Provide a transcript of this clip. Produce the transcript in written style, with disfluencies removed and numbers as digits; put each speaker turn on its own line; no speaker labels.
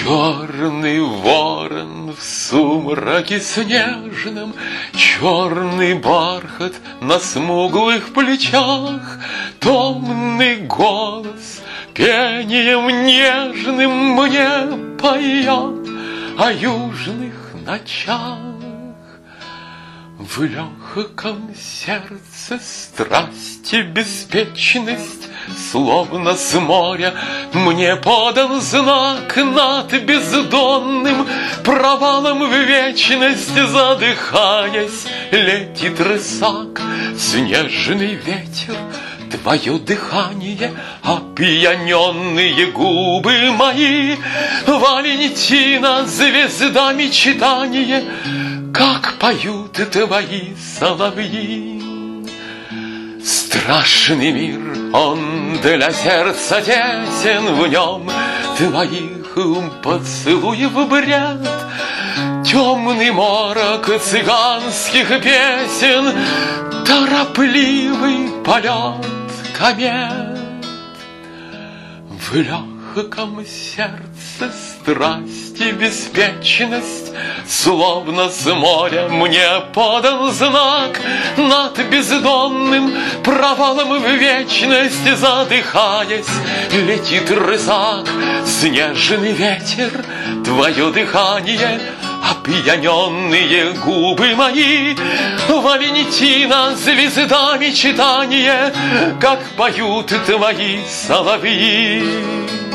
Черный ворон в сумраке снежном, черный бархат на смуглых плечах, томный голос пением нежным мне поет о южных ночах. В легком сердце страсть и беспечность, словно с моря мне подан знак. Над бездонным провалом в вечность, задыхаясь, летит рысак. Снежный ветер, твое дыхание, опьяненные губы мои, Валентина, звезда мечтания, как поют твои соловьи. Страшный мир, он для сердца тесен, в нем твоих поцелуев бред, темный морок цыганских песен, торопливый полет комет. В легком сердце страсть и беспечность, словно с моря мне подан знак. Над бездонным провалом в вечность, задыхаясь, летит рысак. Снежный ветер, твое дыхание, опьяненные губы мои, Валентина, звезда мечтания, как поют твои соловьи.